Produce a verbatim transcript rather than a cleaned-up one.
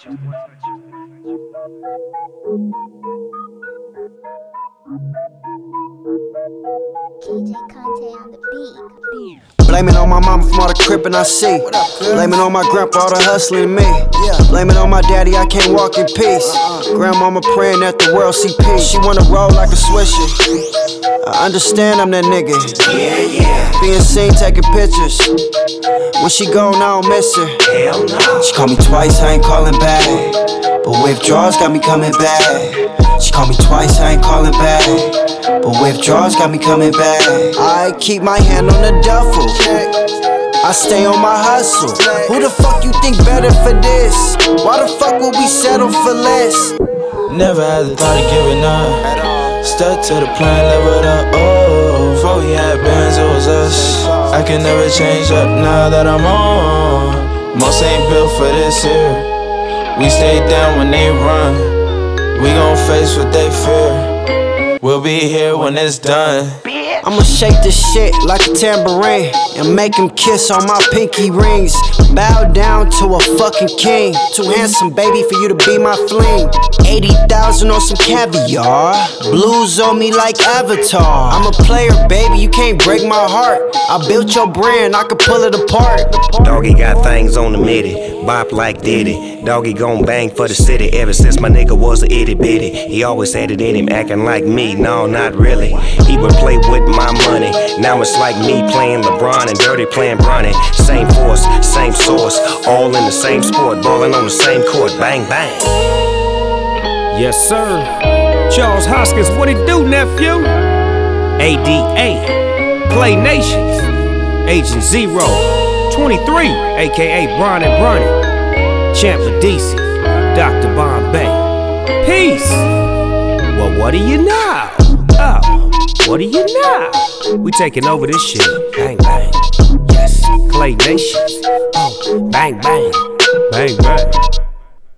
K J Conte on the beat. Blame it on my mama from all the crippin' I see. Blame it on my grandpa, all the hustling me. Blame it on my daddy, I can't walk in peace. Grandmama praying that the world see peace. She wanna roll like a swisher. I understand I'm that nigga. Yeah, yeah. Being seen taking pictures. When she gone, I don't miss her. Hell no. She called me twice, I ain't calling back. But withdrawals got me coming back. She called me twice, I ain't calling back. But withdrawals got me coming back. I keep my hand on the duffel. I stay on my hustle. Who the fuck you think better for this? Why the fuck would we settle for less? Never had the thought of giving up. Stuck to the plan, leveled up. Oh, before we had bands, it was us. I can never change up now that I'm on. Most ain't built for this here. We stay down when they run. We gon' face what they fear. We'll be here when it's done. I'ma shake this shit like a tambourine and make him kiss on my pinky rings. Bow down to a fucking king. Too handsome, baby, for you to be my fling. eighty thousand on some caviar. Blues on me like Avatar. I'm a player, baby, you can't break my heart. I built your brand, I could pull it apart. Doggy got things on the midi, bop like Diddy. Doggy gon' bang for the city ever since my nigga was a itty bitty. He always had it in him, acting like me, no, not really. He would play with my money. Now it's like me playing LeBron and Dirty playing Bronny. Same force, same source, all in the same sport, balling on the same court, bang bang. Yes sir, Charles Hoskins, what it do, nephew? A D A, Play Nations, Agent Zero, twenty-three, aka Bron and Bronny, Champ Medici, Doctor Bombay. Peace. Well, what do you know? Oh, what do you know? We taking over this shit. Bang bang. Yes, Clay Nations. Oh, bang bang. Bang bang.